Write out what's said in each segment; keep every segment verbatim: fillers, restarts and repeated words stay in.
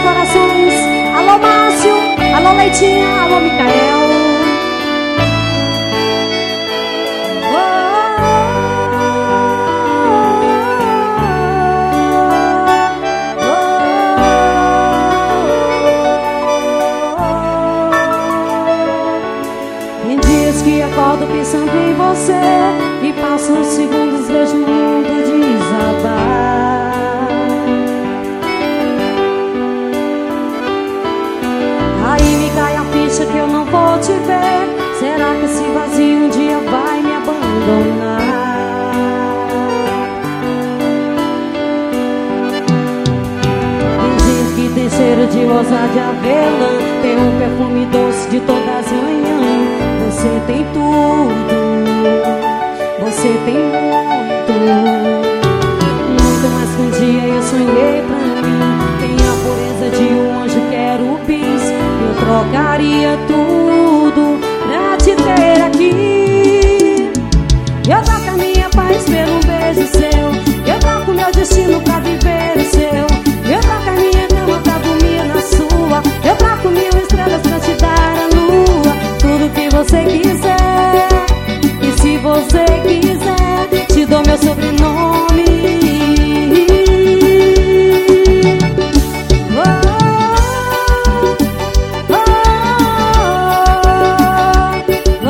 corações. Alô Márcio, alô Leitinha, alô Micael. Tem dias que acordo pensando em você e passo uns segundos, vejo o mundo desabar. Aí me cai a ficha que eu não vou te ver. Será que esse vazio um dia vai me abandonar? Tem gente que tem cheiro de rosa de avelã, tem um perfume doce de todas as manhãs. Você tem tudo, você tem muito, muito mais que um dia eu sonhei pra mim. Tem a pureza de um anjo querubins. Eu trocaria tudo pra te ter aqui. Eu troco a minha paz por um beijo seu. Eu troco meu destino pra viver o seu. Eu troco a minha cama pra dormir na sua. Eu troco mil estrelas pra te dar a lua. Tudo que você quiser. E se você quiser, te dou meu sobrenome. Oh, oh, oh,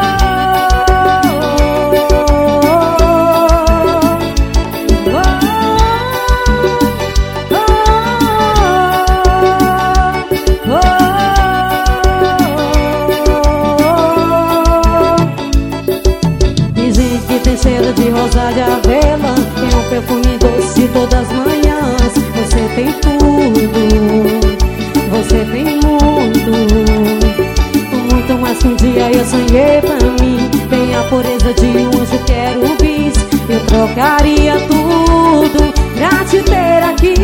cheiro de rosa de avelã, tem um perfume doce de todas as manhãs. Você tem tudo, você tem muito, muito mais que um dia eu sonhei pra mim. Tem a pureza de um anjo querubins. Eu trocaria tudo pra te ter aqui.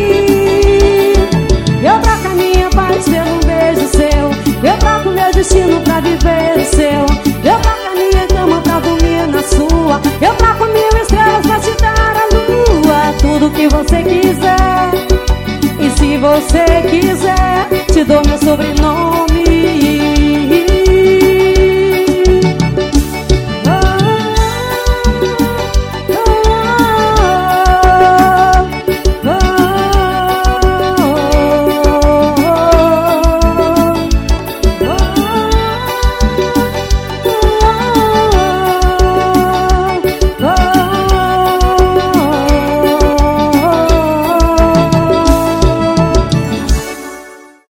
Eu troco a minha paz por um beijo seu. Eu troco meu destino pra viver o seu. Eu troco a minha cama pra dormir na sua. Eu troco mil estrelas pra te dar a lua. Tudo que você quiser. E se você quiser, te dou meu sobrenome.